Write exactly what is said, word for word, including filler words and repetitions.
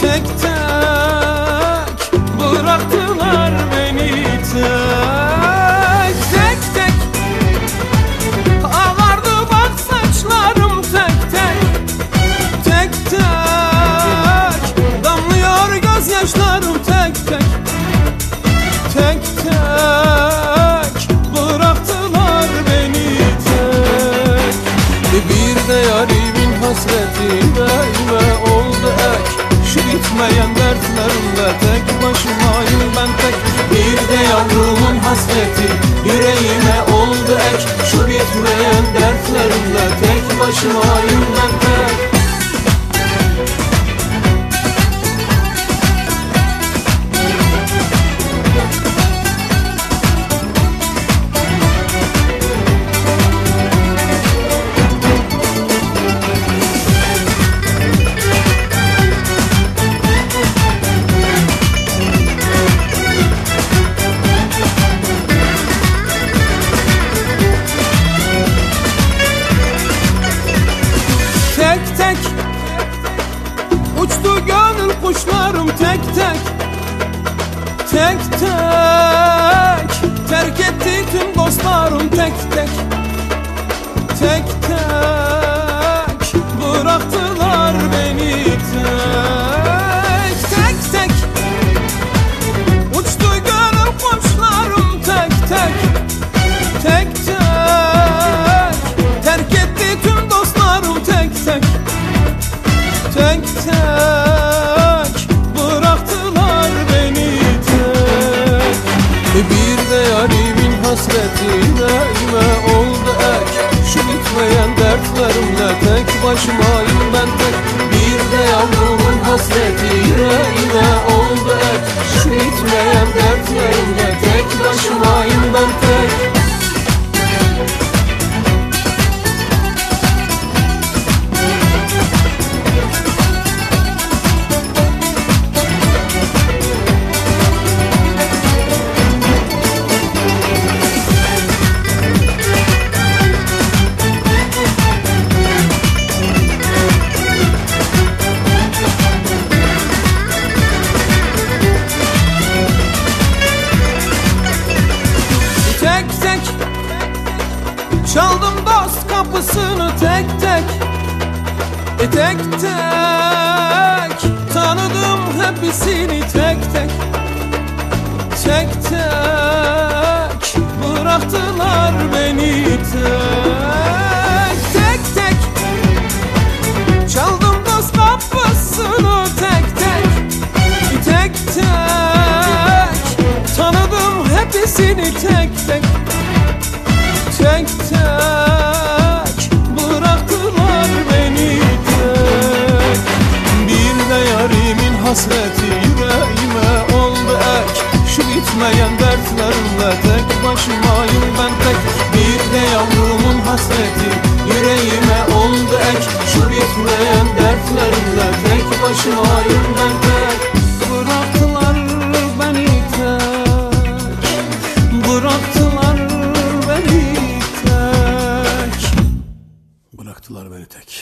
tek tek bıraktılar beni tek tek tek. Ağardı bak saçlarım tek tek tek tek. Damlıyor gözyaşlarım tek tek tek tek bıraktılar beni tek. Bir de yarimin hasreti ve oldu ek. Şu bitmeyen dertlerimle tek başımayım ben tek. Bir de yavrumun hasreti yüreğime oldu ek. Şu bitmeyen dertlerimle tek başımayım ben tek. Uçtu gönül kuşlarım tek tek tek tek. Terk etti tüm dostlarım tek tek tek tek bıraktılar beni tek tek tek. Uçtu gönül kuşlarım tek tek tek tek. Terk etti tüm dostlarım tek tek tek tek bıraktılar beni tek. Bir de yarimin hasreti yüreğime oldu ek. Şu bitmeyen dertlerimle tek başımayım ben tek. Bir de yavrumun hasreti yüreğime oldu ek. Şu bitmeyen dertlerimle tek başımayım ben tek. Çaldım dost kapısını tek tek e tek tek. Tanıdım hepsini tek tek tek tek bıraktılar beni tek tek tek. Çaldım dost kapısını tek tek e tek tek. Tanıdım hepsini tek tek tek tek bıraktılar beni tek. Bir de yarimin hasreti yüreğime oldu ek. Şu bitmeyen dertlerimle tek başımayım ben tek. Bir de yavrumun hasreti yüreğime oldu ek. Şu bitmeyen dertlerimle tek başımayım ben tek. Bıraktılar beni tek. Bıraktılar beni tek. Bıraktılar beni tek.